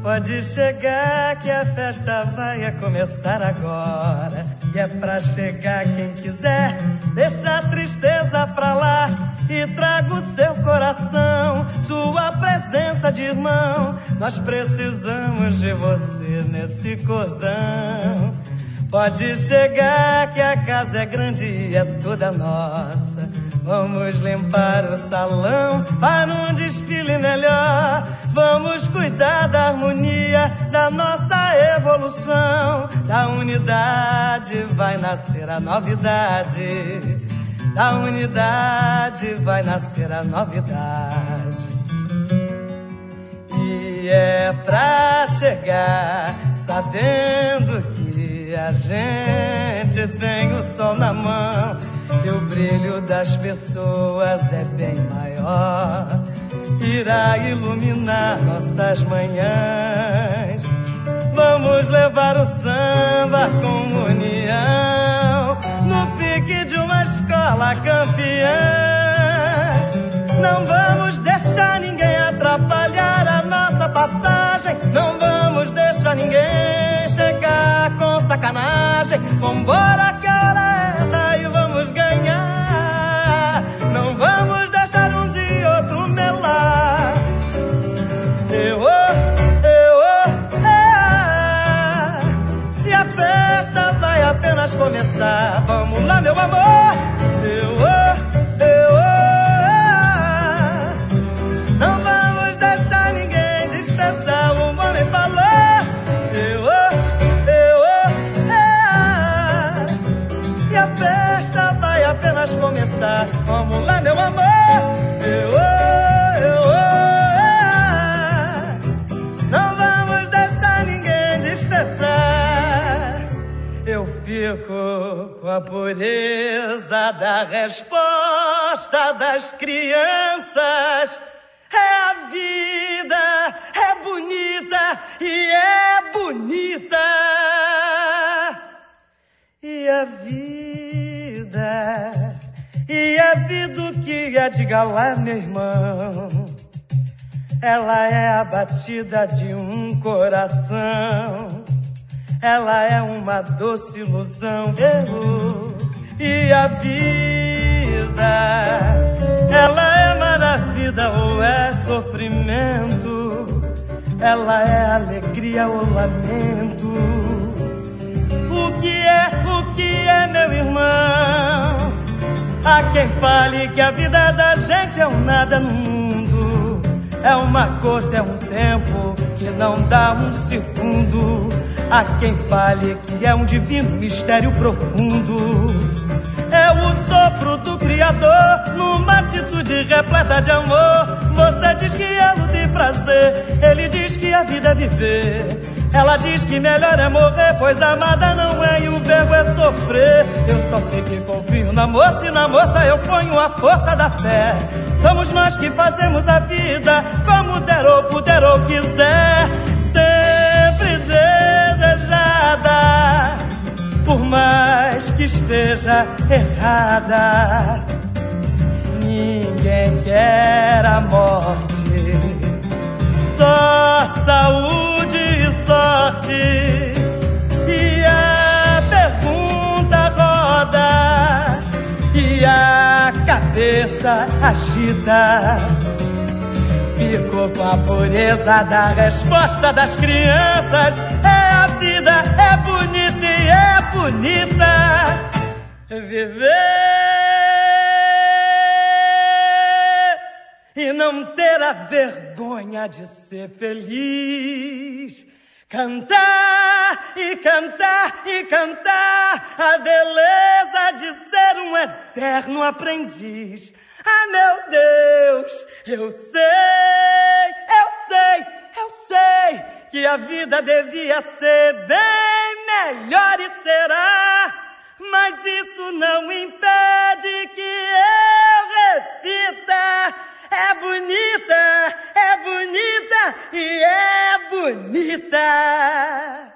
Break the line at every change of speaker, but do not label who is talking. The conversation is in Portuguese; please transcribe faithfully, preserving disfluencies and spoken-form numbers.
Pode chegar que a festa vai a começar agora. E é pra chegar quem quiser, deixa a tristeza pra lá e traga o seu coração, sua presença de irmão. Nós precisamos de você nesse cordão. Pode chegar que a casa é grande e é toda nossa. Vamos limpar o salão para um desfile melhor. Vamos cuidar da harmonia, da nossa evolução. Da unidade vai nascer a novidade. Da unidade vai nascer a novidade. E é pra chegar sabendo que a gente tem o sol na mão e o brilho das pessoas é bem maior. Irá iluminar nossas manhãs. Vamos levar o samba com união no pique de uma escola campeã. Não vamos deixar ninguém atrapalhar a nossa passagem. Não vamos deixar ninguém chegar com sacanagem. Vambora que a hora é essa e vamos ganhar. Não vamos deixar um de outro melar. Eu, eu, é. E a festa vai apenas começar. Vamos lá, meu amor. Eu, eu, é. Não vamos deixar ninguém dispensar. O homem falou. Eu, eu, é. E a festa vai apenas começar. Vamos lá, meu amor. Eu, eu, é. Não vamos deixar ninguém dispensar. Eu fico com a pureza da resposta das crianças. É a vida, é bonita e é bonita. E a vida, e a vida o que é, diga lá, meu irmão. Ela é a batida de um coração. Ela é uma doce ilusão. Eu, e a vida, ela é maravilha ou é sofrimento. Ela é alegria ou lamento. O que é, o que é, meu irmão? Há quem fale que a vida da gente é um nada no mundo. É uma gota, é um tempo que não dá um segundo. Há quem fale que é um divino mistério profundo. É o sopro do Criador numa atitude repleta de amor. Você diz que é luta e prazer, ele diz que a vida é viver. Ela diz que melhor é morrer, pois amada não é e o verbo é sofrer. Eu só sei que confio na moça e na moça eu ponho a força da fé. Somos nós que fazemos a vida como der ou puder ou quiser. Sempre desejada, por mais que esteja errada. Ninguém quer a morte, só saúde e sorte. E a pergunta roda e a cabeça agita. Fico com a pureza da resposta das crianças. É a vida, é bonita e é bonita viver e não ter a vergonha de ser feliz. Cantar e cantar e cantar a beleza de ser um eterno aprendiz. Ah, meu Deus, eu sei, eu sei, eu sei que a vida devia ser bem melhor e será. Mas isso não impede que eu repita. É bonita, é bonita e é bonita.